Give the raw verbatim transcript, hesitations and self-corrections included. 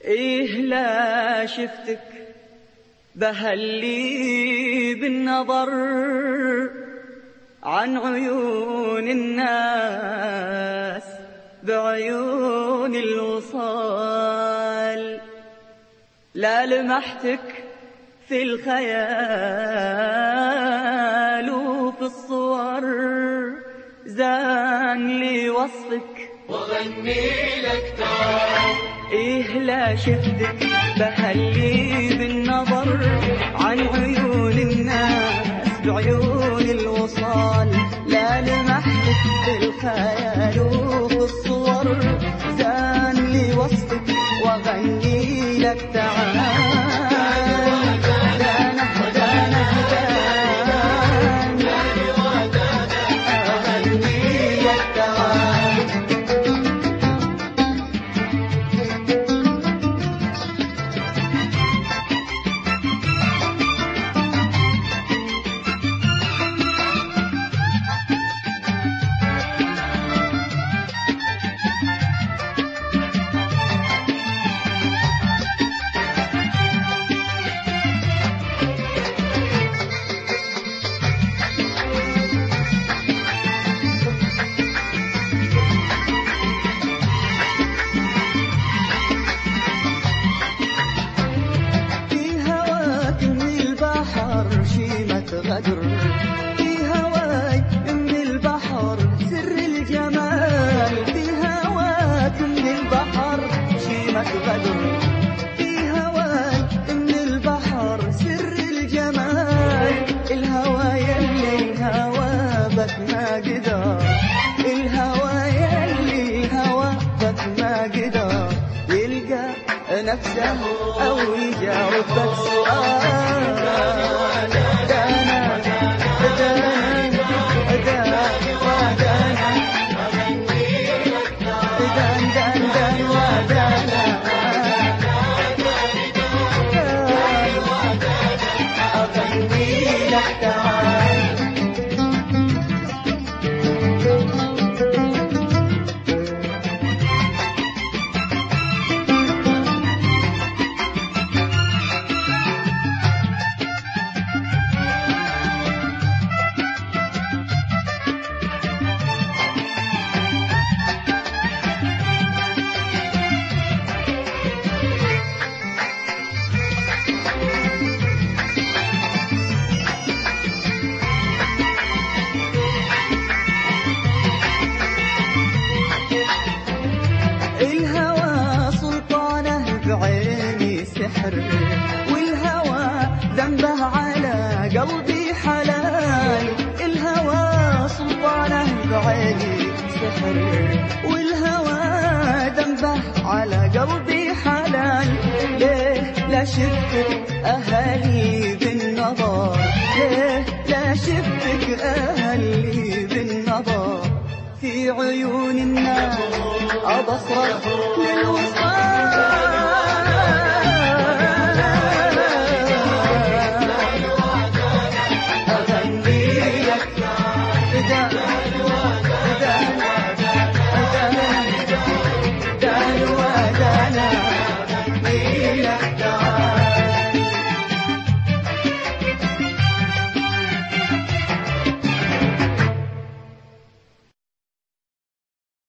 إيه لا شفتك بهلي بالنظر عن عيون الناس بعيون الوصال. لا لمحتك في الخيال وفي الصور زان لي وصفك وغني لك تعال. إيه لا شفتك بهلي بالنظر عن عيون الناس بعيون الوصال. لا لمحتك في الخيال وفي الصور زان لي وصفك وغني لك تعال. غدر في هواي من البحر سر الجمال. في هواك من البحر شيمة غدر. في هواي من البحر سر الجمال. الهوى يلي الهوى بك ما قدر. الهوى يلي الهوى بك ما قدر يلقى نفسه أو يجاوبك سؤال. والهوى ذنبه على قلبي حلال. الهوى سلطانه بعيني سحر. والهوى ذنبه على قلبي حلال. ليه لا شفتك أهلي بالنظر. ليه لا شفتك أهلي بالنظر في عيون الناس أبصرك للوصال. Yeah.